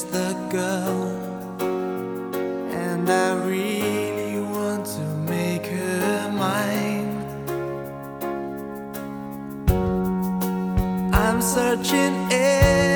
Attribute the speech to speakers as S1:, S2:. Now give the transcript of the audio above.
S1: just a girl, and I really want to make her mine. I'm searching